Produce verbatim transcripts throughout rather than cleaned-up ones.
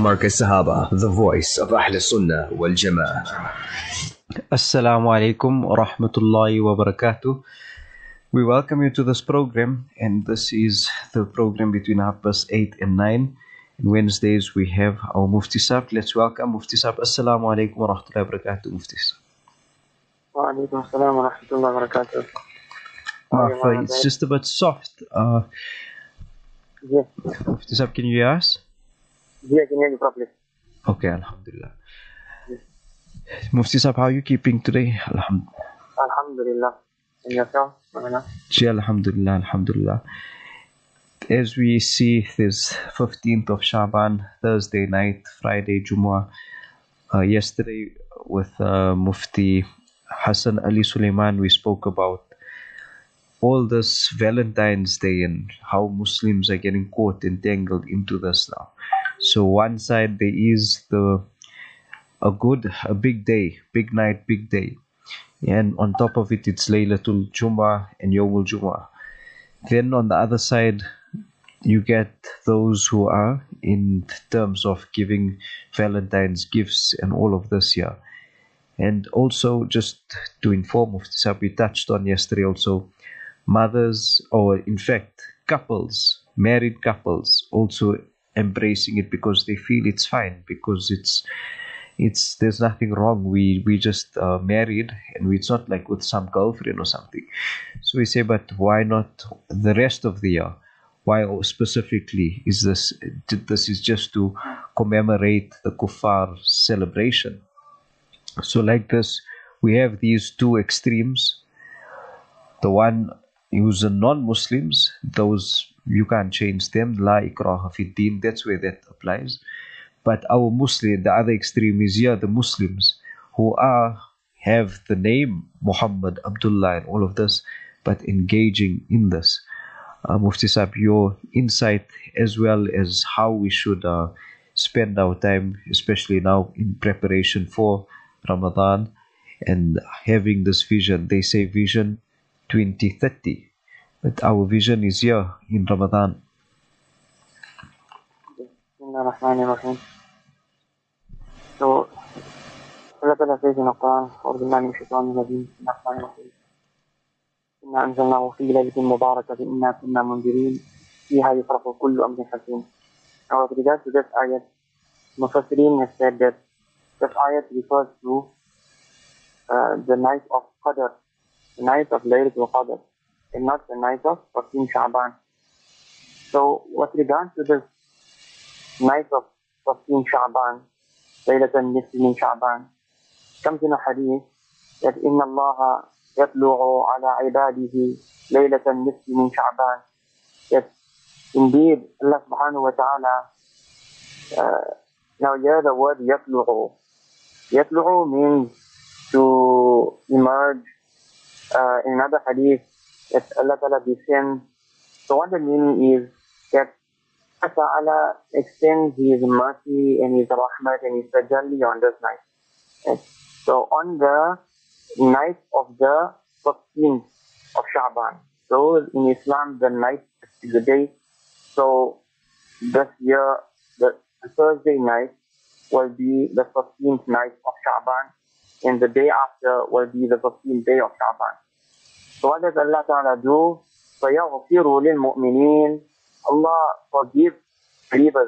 Markaz Sahaba, the voice of Ahl Sunnah wal Jama'ah. Assalamu alaikum wa rahmatullahi wa barakatuh. We welcome you to this program, and this is the program between half past eight and nine. And Wednesdays we have our Mufti Sahab. Let's welcome Mufti Sahab. Assalamu alaikum wa rahmatullahi wa barakatuh, Mufti Sahab. Wa alaikum assalam wa rahmatullahi wa barakatuh. Maaf, it's just a bit soft. Uh, Yes, Mufti Sahab, can you hear us? yeah, I can hear you properly. Okay, alhamdulillah. Mufti Sahab, how are you keeping today? Alhamdulillah. Alhamdulillah. And yourself? Ma'ana? Ji, alhamdulillah, alhamdulillah. As we see, this fifteenth of Shaban, Thursday night, Friday, Jumu'ah. Uh, yesterday with uh, Mufti Hassan Ali Sulaiman, we spoke about all this Valentine's Day and how Muslims are getting caught, entangled into this now. So one side there is the a good, a big day, big night, big day. And on top of it, it's Laylatul Jummah and Yawmul Jummah. Then on the other side, you get those who are in terms of giving Valentine's gifts and all of this here. And also, just to inform of this, we touched on yesterday also, mothers, or in fact, couples, married couples, also embracing it because they feel it's fine, because it's it's there's nothing wrong. We we just uh, married, and it's not like with some girlfriend or something. So we say, but why not the rest of the year? Why specifically is this? This is just to commemorate the kuffar celebration. So like this, we have these two extremes. The one who's a non-Muslims, those you can't change them. La ikraha fi din. That's where that applies. But our Muslim, the other extreme is here, the Muslims who are have the name Muhammad, Abdullah, and all of this, but engaging in this. Uh, Mufti Sahib, your insight as well as how we should uh, spend our time, especially now in preparation for Ramadan and having this vision. They say vision twenty thirty, but our vision is here in Ramadan. Bismillah ar-Rahman ar-Rahim. So, Allah Ta'ala says in the Quran, أعوذ بالله من الشيطان الرجيم، بسم الله الرحمن الرحيم. إنا أنزلناه في ليلة مباركة إنا كنا منذرين فيها يفرح كل أمر حكيم. Now, with regards to this ayat, Mufassirin has said that this ayat refers to uh, the night of Qadr, the night of Laylatul Qadr, and not the night of fourteen Sha'ban. So, with regards to this night of fourteen Sha'ban, Laylatul Nisfi min Sha'ban, comes in a hadith that Inna Allah yatlu'u ala ibadihi Laylatul Nisfi min Sha'ban. That indeed Allah subhanahu wa ta'ala, uh, now here the word yatlu'u. Yatlu'u means to emerge. Uh, in another hadith, that Allah Ta'ala descends. So what the meaning is that Allah Ta'ala extends His mercy and His rahmat and His tajalli on this night. Yes. So on the night of the fifteenth of Sha'ban. So in Islam, the night is the day. So this year, the Thursday night will be the fifteenth night of Sha'ban, and the day after will be the fifteenth day of Sha'ban. So what does Allah Ta'ala do? فَيَغْفِرُ لِلْمُؤْمِنِينَ, Allah forgives believers.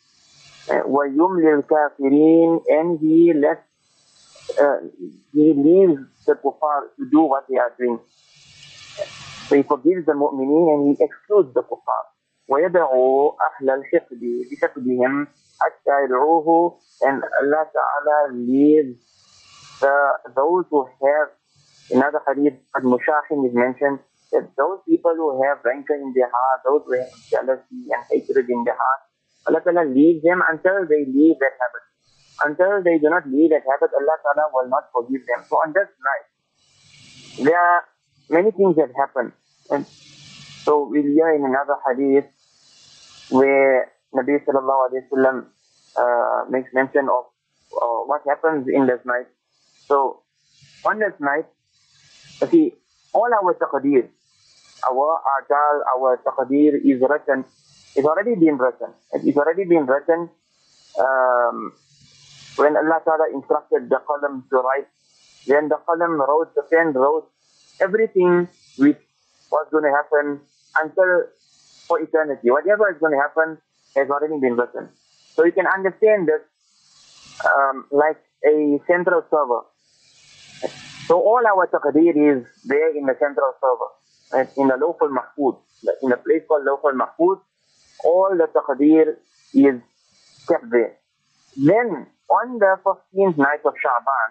وَيُمْلِ الْكَافِرِينَ, and He lets, uh, He leaves the kuffar to do what they are doing. So He forgives the mu'mineen and He excludes the kuffar. وَيَدْعُوا أَهْلَ الْحِقْدِ بِشَكْلِهِمْ حَتَّى يَدْعُوهُ, and Allah Ta'ala leaves the, those who have, another hadith, Al-Mushahin is mentioned, that those people who have rancor in their heart, those who have jealousy and hatred in their heart, Allah Ta'ala leaves them until they leave that habit. Until they do not leave that habit, Allah Ta'ala will not forgive them. So on this night, there are many things that happen. And so we'll hear in another hadith where Nabi Sallallahu Alaihi Wasallam uh, makes mention of uh, what happens in this night. So on this night, see, all our taqdeer, our ajal, our taqdeer is written. It's already been written. It's already been written um, when Allah Ta'ala instructed the qalam to write, then the qalam wrote, the pen wrote everything which was going to happen until for eternity. Whatever is going to happen has already been written. So you can understand this um, like a central server. So all our taqdeer is there in the central server, right? In the Lawh al-Mahfuz, in a place called Lawh al-Mahfuz, all the taqdeer is kept there. Then on the fifteenth night of Sha'ban,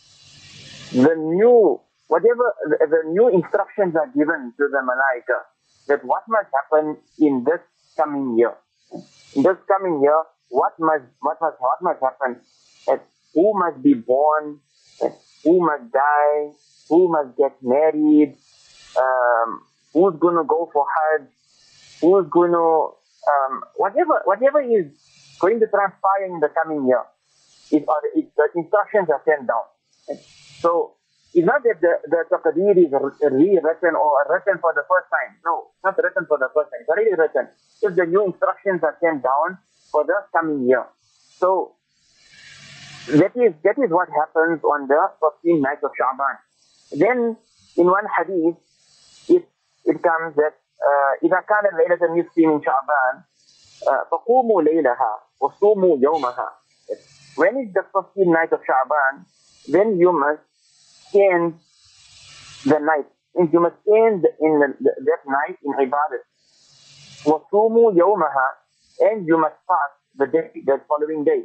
the new, whatever, the, the new instructions are given to the Malaika that what must happen in this coming year. In this coming year, what must, what must, what must happen? That who must be born, who must die, who must get married, um, who's going to go for Hajj, who's going to, um, whatever, whatever is going to transpire in the coming year, it, or it, the instructions are sent down. So it's not that the, the taqdeer is rewritten or written for the first time. No, it's not written for the first time. It's already written. Just the new instructions are sent down for the coming year. So that is that is what happens on the fifteenth night of Sha'ban. Then in one hadith, it it comes that إذا كان الليلة النصف من شعبان فقوموا ليلها وصوموا يومها. When is the fifteenth night of Sha'ban, then you must spend the night. And you must spend in the, the, that night in ibadat. وصوموا يومها, and you must fast the day, the following day.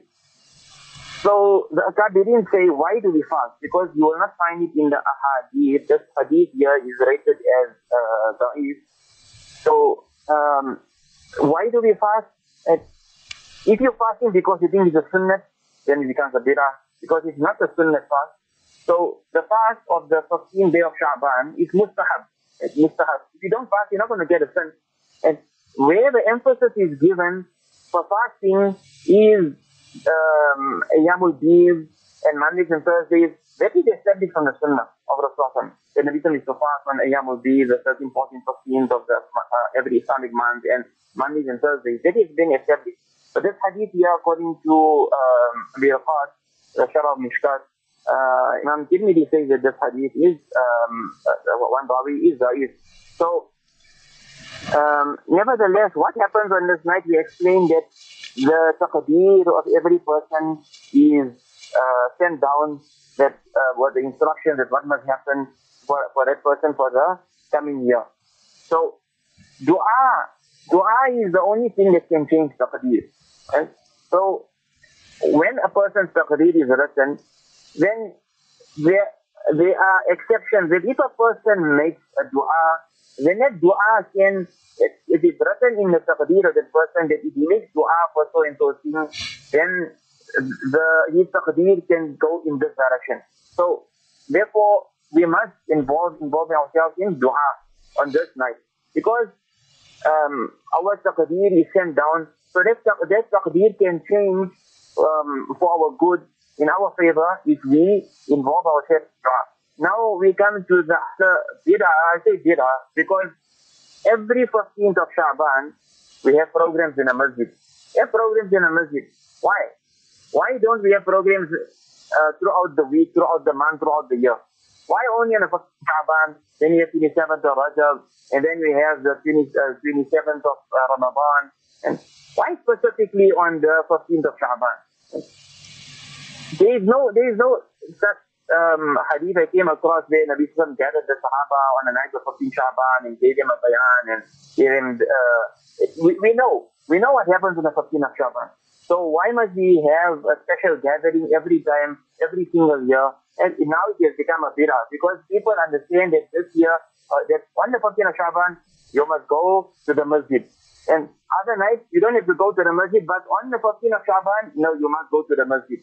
So the Akabirin say, why do we fast? Because you will not find it in the ahadith. This hadith here is rated as uh, da'if. So um, why do we fast? And if you're fasting because you think it's a sunnah, then it becomes a bid'ah. Because it's not a sunnah fast. So the fast of the fifteenth day of Sha'ban is mustahab. It's mustahab. If you don't fast, you're not going to get a sin. And where the emphasis is given for fasting is um, Ayyamul Bid and Mondays and Thursdays. That is established from the Sunnah of Rasulullah. The Nabi is to fast on Ayyamul Bid, the thirteenth, fourteenth, fifteenth of the, uh, every Islamic month, and Mondays and Thursdays. That is being established. But this hadith here, according to um, Birqat, the Sharaf Mishkat, uh, Imam Tirmidhi says that this hadith is um, uh, one Rawi is da'if. So, um, nevertheless, what happens on this night? We explained that the taqdeer of every person is uh, sent down, that uh, what the instruction, that what must happen for, for that person for the coming year. So, dua, dua is the only thing that can change taqdeer. And so, when a person's taqdeer is written, then there, there are exceptions. That if a person makes a dua, then that dua can, if it's written in the taqdeer of that person that if he makes dua for so and so thing, then the his taqdeer can go in this direction. So, therefore, we must involve involve ourselves in dua on this night, because um, our taqdeer is sent down. So that, that taqdeer can change um, for our good, in our favor, if we involve ourselves in dua. Now we come to the, the bid'ah. I say bid'ah because every fifteenth of Sha'ban, we have programs in a masjid. We have programs in a masjid. Why? Why don't we have programs uh, throughout the week, throughout the month, throughout the year? Why only on the fifteenth of Sha'ban, then we have twenty-seventh of Rajab, and then we have the twenty-seventh of uh, Ramadan, and why specifically on the fifteenth of Sha'ban? There is no, there is no such um, hadith I came across where Nabi Sallam gathered the Sahaba on the night of fifteenth Sha'ban and gave them a bayan and gave them, uh, we, we know, we know what happens on the fifteenth of Sha'ban. So why must we have a special gathering every time, every single year? And now it has become a bid'ah because people understand that this year, uh, that on the fifteenth of Sha'ban, you must go to the masjid. And other nights, you don't have to go to the masjid, but on the fifteenth of Sha'ban, no, you must go to the masjid.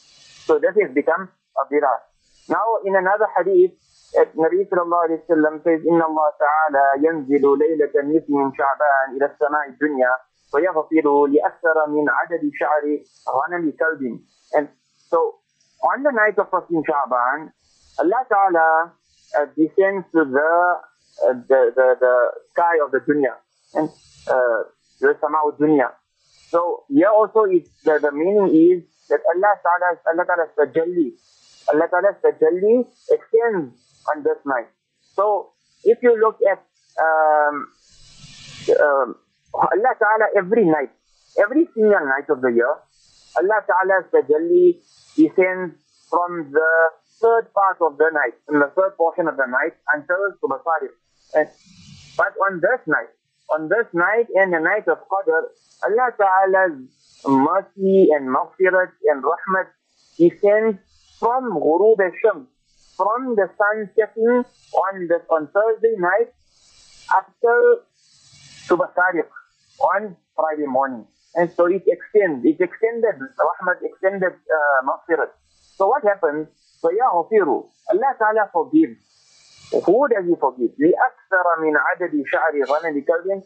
So that has become a bid'ah. Now, in another hadith, Nabi sallallahu alayhi wa sallam says, إِنَّ اللَّهَ تَعَالَى يَنْزِلُ لَيْلَةَ النِّصْفِ مِنْ شَعْبَانِ إِلَى السَّمَاءِ الدُّنْيَا وَيَغْفِرُ لِأَكْثَرَ مِنْ عَدَدِ شَعْرِ غَنَمِ كَلْبٍ. And so, on the night of fifteenth Sha'ban, Allah Ta'ala uh, descends to the, uh, the, the, the sky of the dunya, and uh, the Sama'u dunya. So here also is the, the meaning is that Allah Ta'ala, Allah Ta'ala's tajalli, Allah Ta'ala's tajalli extends on this night. So if you look at um, um, Allah Ta'ala every night, every single night of the year, Allah Ta'ala's tajalli descends from the third part of the night, in the third portion of the night until Subh Sadiq. And But on this night, on this night and the night of Qadr, Allah Ta'ala's mercy and maghfirat and rahmat descends from Ghurub al-Shams, from the sun setting on the on Thursday night up till Subh Sadiq on Friday morning. And so it extends, it extended rahmat, extended uh, maghfirat. So what happens? So يغفر, Allah Ta'ala forgives. Who does he forgive? لأكثر من عدد شعر غنم كلب,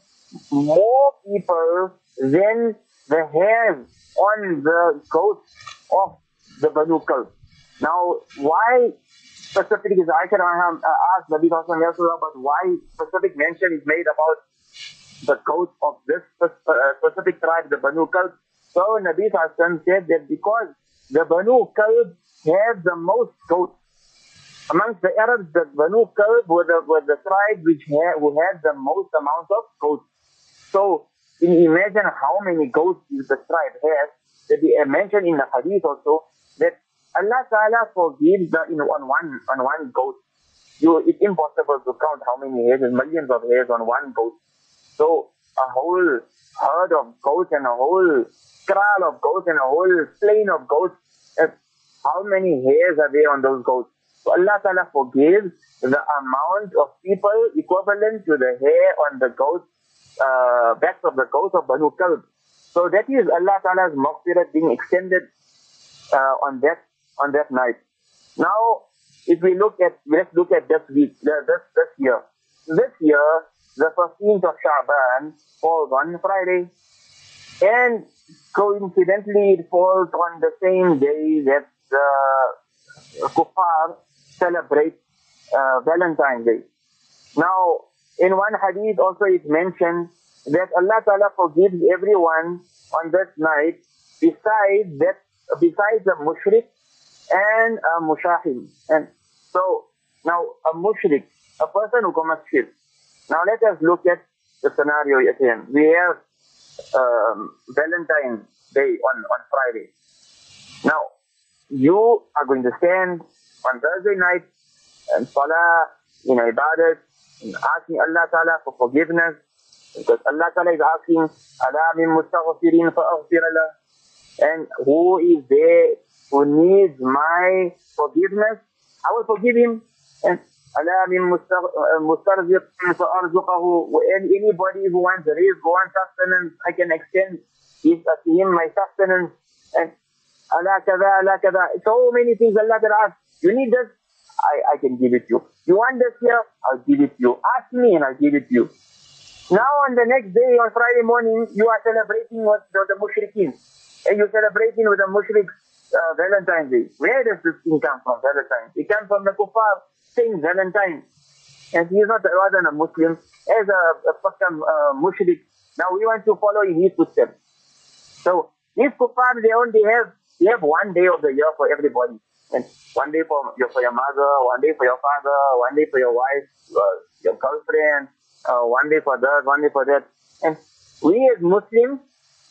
more people than the hairs on the coat of the Banu Kalb. Now, why specifically is Aisha asked Nabi Sallallahu Alaihi Wasallam, but why specific mention is made about the coat of this specific tribe, the Banu Kalb? So Nabi Sallallahu Alaihi Wasallam said that because the Banu Kalb have the most goats. Amongst the Arabs, the Banu Kalb were the, were the tribe which had, who had the most amount of goats. So, can you imagine how many goats the tribe has? That they mentioned in the hadith also, that Allah Ta'ala forgives the, you know, on one on one goat. You, it's impossible to count how many hairs, there's millions of hairs on one goat. So, a whole herd of goats and a whole kraal of goats and a whole plain of goats, uh, how many hairs are there on those goats? So Allah Ta'ala forgives the amount of people equivalent to the hair on the goats, uh, backs of the goats of Banu Kalb. So that is Allah Ta'ala's maghfirat being extended uh, on that on that night. Now, if we look at, let's look at this week, this, this year. This year, the fifteenth of Sha'ban falls on Friday. And coincidentally, it falls on the same day that the Kuffar celebrate uh, Valentine's Day. Now, in one hadith also it mentioned that Allah Ta'ala forgives everyone on that night besides that, besides a mushrik and a mushahid. And so, now a mushrik, a person who commits shirk. Now let us look at the scenario again. We have um, Valentine's Day on, on Friday. Now, you are going to stand on Thursday night and salah, in ibadat, and asking Allah Ta'ala for forgiveness, because Allah Ta'ala is asking, Ala min mustaghfirin fa'aghfir lah, and who is there who needs my forgiveness, I will forgive him. And Ala min mustarziqin fa'arzuqahu, and anybody who wants rizq, who wants sustenance, I can extend his, uh, to him my sustenance. And Allah kada, Allah kada, so many things Allah Ta'ala asks. You need this, I, I can give it to you. You want this here, I'll give it to you. Ask me and I'll give it to you. Now on the next day, on Friday morning, you are celebrating with the, the mushrikeen. And you're celebrating with the mushrik's uh, Valentine's Day. Where does this thing come from, Valentine's? It comes from the kuffar saying Valentine. And he is not rather than a Muslim, as a, a fucking uh, mushrik. Now we want to follow in his footsteps. So these kuffar, they only have, they have one day of the year for everybody. And one day for your, for your mother, one day for your father, one day for your wife, uh, your girlfriend, uh, one day for that, one day for that. And we as Muslims,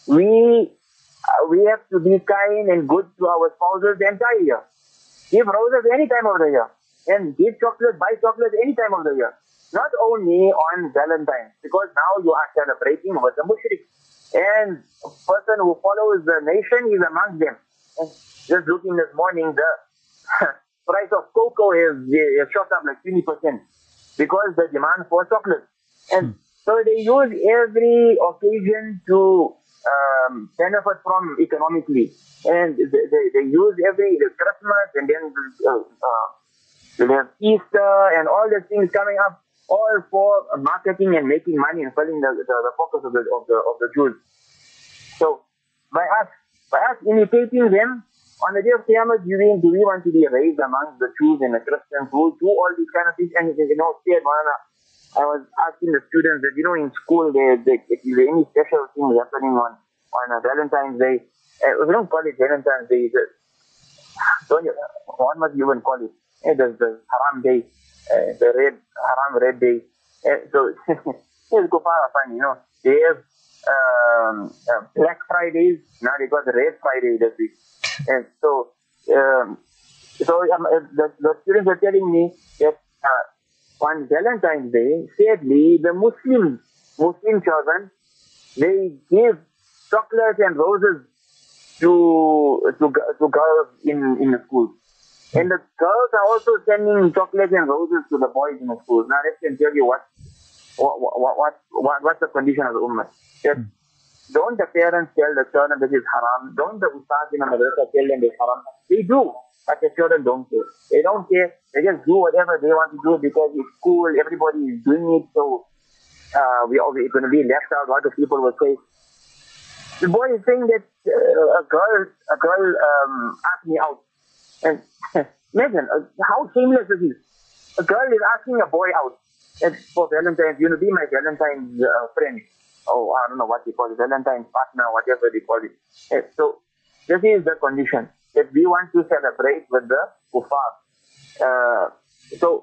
we uh, we have to be kind and good to our spouses the entire year. Give roses any time of the year. And give chocolate, buy chocolate any time of the year. Not only on Valentine's, because now you are celebrating with the mushrik. And a person who follows the nation is among them. And just looking this morning, the price of cocoa has, has shot up like twenty percent because the demand for chocolate. And hmm. so they use every occasion to um, benefit from economically. And they, they, they use every the Christmas and then uh, uh, they have Easter and all the things coming up, all for marketing and making money and filling the, the, the focus of the, of the of the Jews. So by us, by us imitating them, on the day of Qiyamah, do we, do we want to be raised among the Jews and the Christians who do all these kind of things? And you know, I was asking the students that, you know, in school, there, there, is there any special things happening on on a Valentine's Day. Uh, we don't call it Valentine's Day. The, don't you, what must you even call it? Uh, the, the Haram Day, uh, the red Haram Red Day. Uh, so it's Kufar fun, you know. They have um, uh, Black Fridays. Now they got the Red Friday this week. And so, um, so um, uh, the, the students are telling me that uh, on Valentine's Day, sadly, the Muslims, Muslim children, they give chocolates and roses to to to girls in in the schools, and the girls are also sending chocolates and roses to the boys in the schools. Now, let me tell you what what what what, what what's the condition of the ummah. That don't the parents tell the children this is haram. Don't the ustaz in the madrasa tell them this is haram. They do, but the children don't care. They don't care. They just do whatever they want to do because it's cool. Everybody is doing it, so uh, we are going to be left out. What the people will say. The boy is saying that uh, a girl, a girl um, asked me out, and imagine uh, how shameless this is. A girl is asking a boy out, and for Valentine's, you know, be my Valentine's uh, friend. Oh, I don't know what they call it, Valentine's partner, whatever they call it. And so this is the condition that we want to celebrate with the kuffar. Uh, so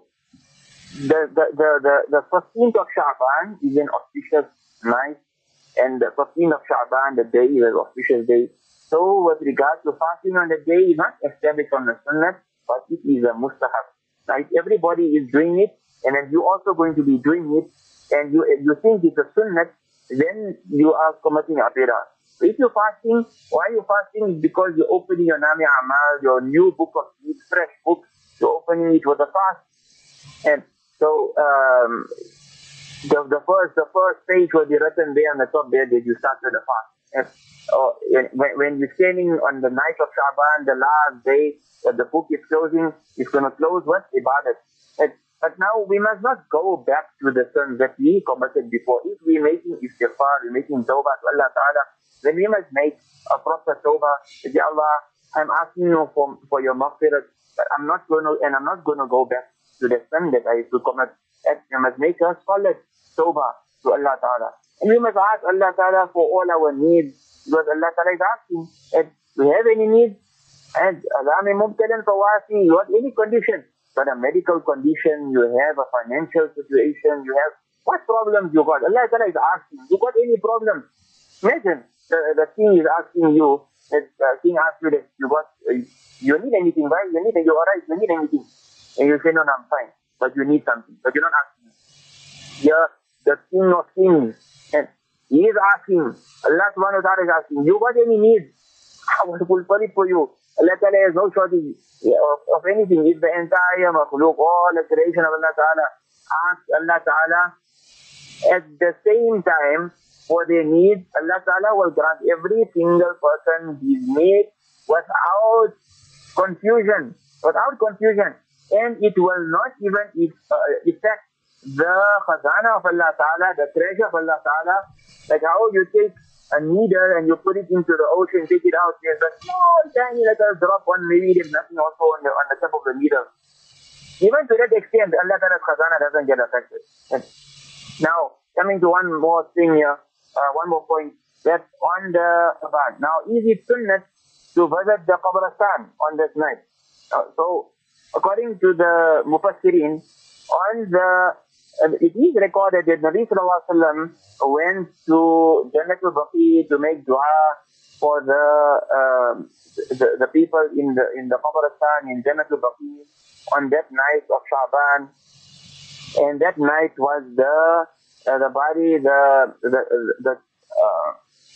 the the the the, the fifteenth of Sha'ban is an auspicious night. And the fifteenth of Sha'ban, the day is an auspicious day. So with regard to fasting on the day, is not established on the sunnah, but it is a mustahab. Right? Everybody is doing it, and then you're also going to be doing it, and you you think it's a sunnah, then you are committing a bidah. So if you're fasting, why are you fasting? Because you're opening your Nami Amal, your new book of deeds, fresh book, you're opening it with a fast. And so, um, The, the first the first page will be written there on the top there that you start with the fast. And, uh, when, when you're standing on the night of Sha'ban, the last day that the book is closing, it's going to close with ibadat. And, but now we must not go back to the sins that we committed before. If we're making istighfar, we're making tawbah to Allah Ta'ala, then we must make a proper tawbah. Say, Allah, I'm asking you for, for your maghfirah, but I'm not going to, and I'm not going to go back to the sin that I used to commit. And you must make us solid tawbah to Allah Ta'ala. And we must ask Allah Ta'ala for all our needs, because Allah Ta'ala is asking, if we have any needs, and Adami Mubtalan Fawasi, you have any condition, but a medical condition, you have a financial situation, you have, what problems you got? Allah Ta'ala is asking, you got any problems? Imagine, the, the king is asking you, that uh, king asks you that you got, uh, you need anything, right? You need, you're alright, you need anything. And you say, no, no, I'm fine, but you need something, but you're not asking. Yeah. The king of kings, and he is asking, Allah subhanahu wa ta'ala is asking, you got any needs? I want to fulfill it for you. Allah Ta'ala has no shortage of, of anything. It's the entire makhluk, all the creation of Allah Ta'ala. Ask Allah Ta'ala at the same time for their needs. Allah Ta'ala will grant every single person his need without confusion, without confusion. And it will not even uh, affect the khazana of Allah Ta'ala, the treasure of Allah Ta'ala, like how you take a needle and you put it into the ocean, take it out, there's a small tiny little drop on, maybe there's nothing also on the, on the tip of the needle. Even to that extent, Allah Ta'ala's khazana doesn't get affected. And now, coming to one more thing here, uh, one more point, that on the Sha'ban. Now, is it sunnah to visit the Qabristan on this night? Uh, so, according to the Mufassirin, on the Uh, it is recorded that Nabi Sallallahu Alaihi Wasallam went to Jannatul Baqi to make dua for the, uh, the the people in the in the Qabristan in Jannatul Baqi on that night of Sha'ban, and that night was the uh, the body the the the uh,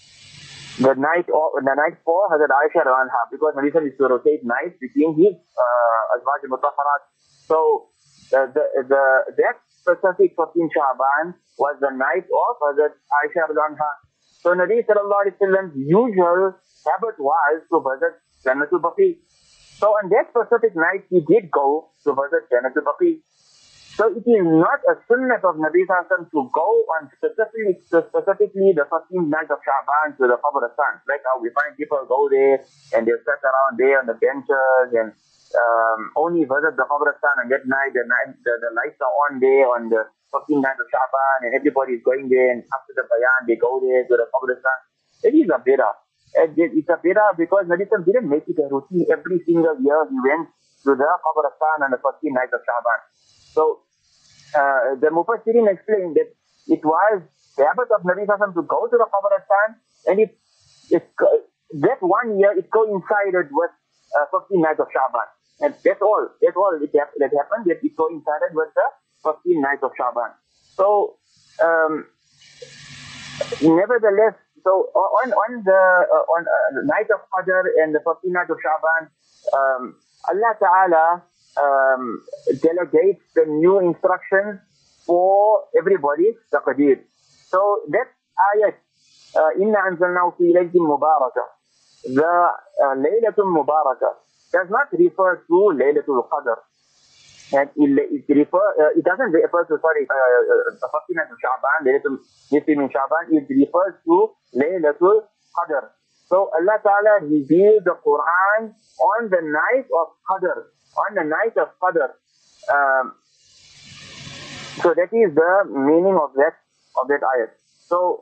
the night of, the night for Hazrat Aisha Anha, because Nabi Sallallahu used to rotate nights between his uh, Azwaj al-Mutahharat. So the the, the that specific fifteenth Sha'ban was the night of Hazrat Aisha Anha. So Nabi Sallallahu Alaihi Wasallam's usual habit was to visit Jannatul Baqi. So on that specific night, he did go to visit Jannatul Baqi. So it is not a sunnah of Nabi Sallallahu Alaihi Wasallam to go on specifically, specifically the fifteenth night of Sha'ban to the Qabristan. Like how we find people go there and they sit around there on the benches and Um, only visit the Qabristan on that night. The, night the, the lights are on there on the fifteenth night of Sha'ban, and everybody is going there. And after the bayan, they go there to the Qabristan. It is a bid'ah. It's a bid'ah because Nabi Sallallahu didn't make it a routine. Every single year he went to the Qabristan on the fifteenth night of Sha'ban. So uh, the Mufassirin explained that it was the habit of Nabi Sallallahu to go to the Qabristan, and it, it, that one year it coincided with uh, fifteenth night of Sha'ban. And that's all. That's all it, that happened. That it coincided with the fifteenth night of Sha'ban. So, um, nevertheless, so on on the uh, on uh, night of Qadr and the fifteenth night of Sha'ban, um, Allah Ta'ala um, delegates the new instructions for everybody's taqdeer. So that ayat, Inna anzalnahu fi laylatin mubarakah, the uh, Laylatul Mubarakah, does not refer to Laylatul Qadr. And it, it, refer, uh, it doesn't refer to, sorry, uh, the fifteenth night of Sha'ban, Laylatul Nisfi min Sha'ban, it refers to Laylatul Qadr. So Allah Ta'ala revealed the Quran on the night of Qadr, on the night of Qadr. Um, so that is the meaning of that, of that ayat. So,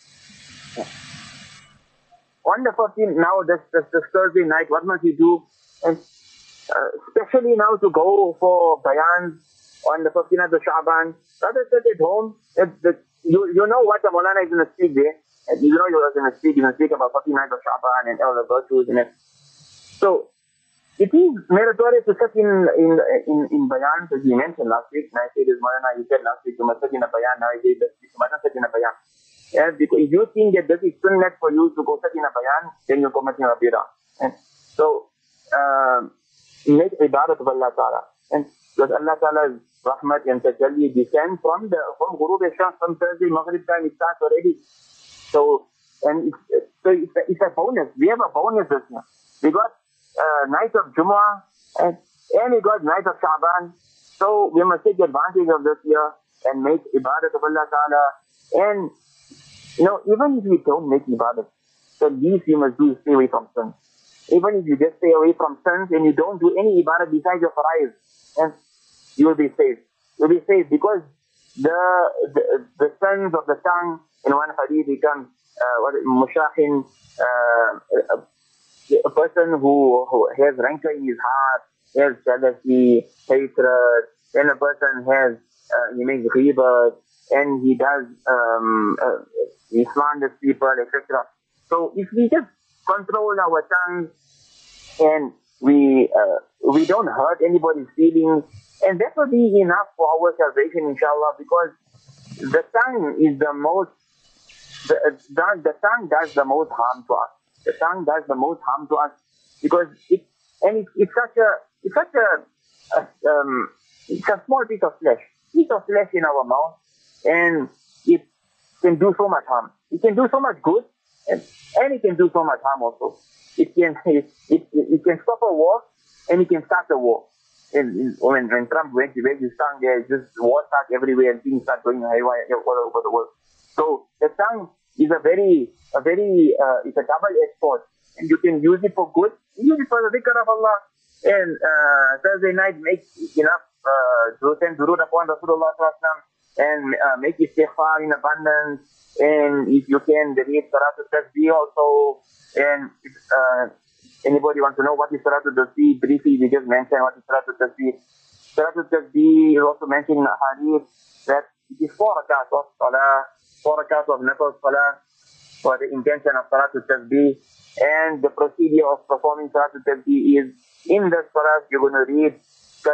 on the fifteenth, now this, this, this Thursday night, what must you do? And uh, especially now to go for bayans on the fifteenth of Sha'ban, rather sit at home. It, the, you, you know what the Maulana is going to speak there. And you know you're going to speak, you're going to speak about fifteenth of Sha'ban and all the virtues in it. So, it is meritorious to sit in, in, in, in bayans, as you mentioned last week. And I said, as Maulana, you said last week, you must sit in a bayan. Now I say, you must not sit in a bayan. Yeah, because if you think that this is sunnah for you to go sit in a bayan, then you're committing a bid'ah. And so, um, make ibadat of Allah Ta'ala. And because Allah Ta'ala's rahmat and tajalli descend from the, from Ghurub al-Shams, from Thursday, Maghrib time, it starts already. So, and it's, so it's, a, it's a bonus. We have a bonus this year. We got uh, night of Jumu'ah, and, and we got night of Sha'ban. So, we must take advantage of this year and make ibadat of Allah Ta'ala. And you know, even if you don't make ibadat, the least you must do is stay away from sins. Even if you just stay away from sins and you don't do any ibadat besides your fara'id, and you will be safe. You'll be safe because the the, the sins of the tongue, in one hadith becomes uh, what mushahin, uh, a, a person who, who has rancor in his heart, has jealousy, hatred, then a person has, uh, he makes ghibat, and he does, um, uh, he slanders people, et cetera. So if we just control our tongue and we uh, we don't hurt anybody's feelings, and that will be enough for our salvation, inshallah, because the tongue is the most, the, the, the tongue does the most harm to us. The tongue does the most harm to us because it, and it, it's such a, it's such a, a um, it's a small piece of flesh, piece of flesh in our mouth. And it can do so much harm. It can do so much good, and, and it can do so much harm also. It can it, it, it can stop a war, and it can start a war. And, and when, when Trump went to his tongue, there just war starts everywhere, and things start going haywire all over the world. So the tongue is a very, a very, uh, it's a double-edged sword, and you can use it for good, use it for the dhikr of Allah. And uh, Thursday night, make enough uh, to send durud upon Rasulullah sallallahu alaihi wasallam. And uh, make istighfar in abundance, and if you can, read Salatul Tasbih also. And if uh, anybody wants to know what is Salatul Tasbih, briefly we just mentioned what is Salatul Tasbih. Salatul Tasbih is also mentioned in a hadith that it is four rakats of salah, four rakats of nafil salah for the intention of Salatul Tasbih. And the procedure of performing Salatul Tasbih is, in the salah you're going to read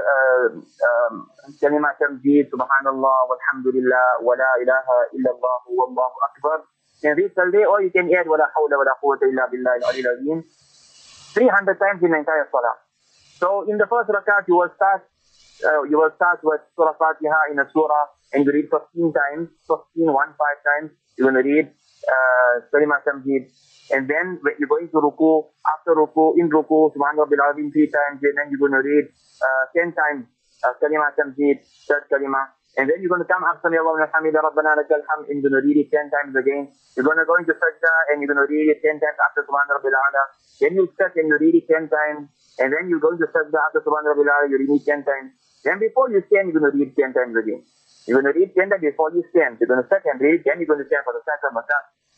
كلمة تمجيد سبحان الله والحمد لله ولا إله إلا الله والله أكبر. You can read Saturday, or you can add ولا حول ولا قوة إلا بالله العلي العظيم three hundred times in the entire salah. So in the first rakat you will start uh, you will start with Surah Fatiha in a surah, and you read fifteen times, fifteen, one, five times. You're going to read Kalima Tamjid. And then when you're going to ruku, after ruku, in ruku, Subhan Rabbil Azim three times, and then you're going to read uh, ten times uh, Kalima Tamjid, third Kalima. And then you're going to come up, Sami Allahu liman hamida, Rabbana lakal hamd, and you're going to read it ten times again. You're going to go into Sajda, and you're going to read it ten times after Subhan Rabbil Ala. Then you sit and you read it ten times. And then you go into Sajda after Subhan Rabbil Ala, you read it ten times. Then before you stand, you're going to read ten times again. You're going to read ten times before you stand. You're going to sit and read, then you're going to stand for the second rakat.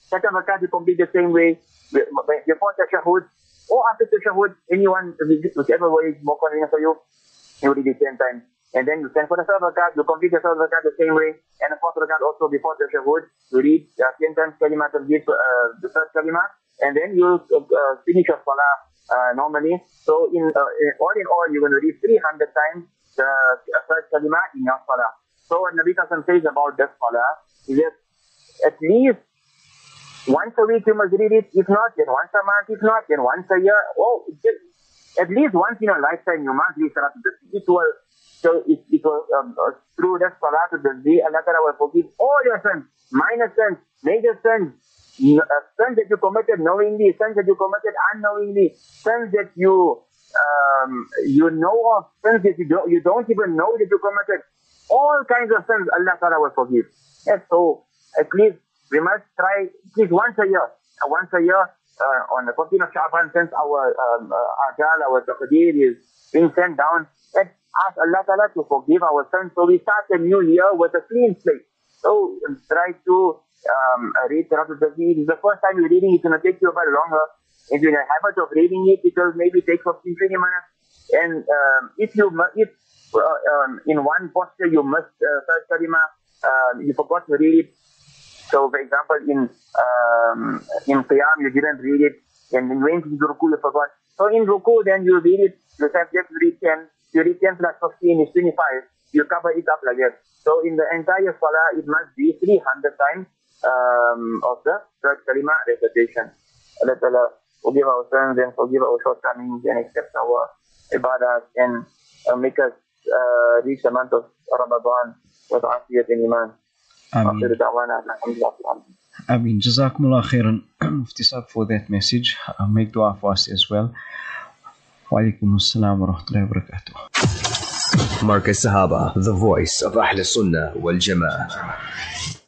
second rakat you complete the same way, before tashahhud, or after tashahhud, anyone, whichever way is more convenient for you, you read it ten times. And then you send for the third rakat, you complete the third rakat the same way, and the fourth rakat also before tashahhud, you read uh, ten times kalima tasbih, uh, the third kalima, and then you uh, finish your salah uh, normally. So in, uh, in all in all, you're going to read three hundred times the uh, third kalima in your salah. So what Nabi Sallallahu says about this salah is that at least once a week you must read it. If not, then once a month. If not, then once a year. Oh, just, at least once in your lifetime you must read Salatul Tasbih. It will, so it, it will, um, uh, through that Salatul Tasbih, Allah Ta'ala will forgive all your sins, minor sins, major sins, uh, sins that you committed knowingly, sins that you committed unknowingly, sins that you um, you know of, sins that you don't, you don't even know that you committed. All kinds of sins Allah Ta'ala will forgive. Yes, so at least we must try at least once a year. Uh, once a year, uh, on the fourteenth of Sha'ban, since our um, uh, Ajal, our Taqdeer is being sent down, let's ask Allah Ta'ala to forgive our sins. So we start the new year with a clean slate. So um, try to um, read Salatul Tasbih. If it's the first time you're reading, it's going to take you a bit longer. If you're in a habit of reading it, it will maybe take fifteen to twenty minutes. And um, if you if uh, um, in one posture you missed uh, third kalima, uh, you forgot to read it. So, for example, in um, in Qiyam, you didn't read it, and when you went into Ruku, you forgot. So, in Ruku, then you read it, you have just read ten, you read ten plus fifteen is twenty-five, you cover it up like that. So, in the entire Salah, it must be three hundred times um, of the third kalima recitation. Allah Ta'ala forgive our sins and forgive our shortcomings and accept our ibadah and uh, make us uh, reach the month of Ramadan with afiyat and iman. Ameen. Ameen. Jazakumullah khairan, Mufti Saab, for that message. Uh, make dua for us as well. Wa alaikum assalam wa rahmatullahi wa barakatuh. Markaz Sahaba, the voice of Ahl Sunnah wal Jama'ah.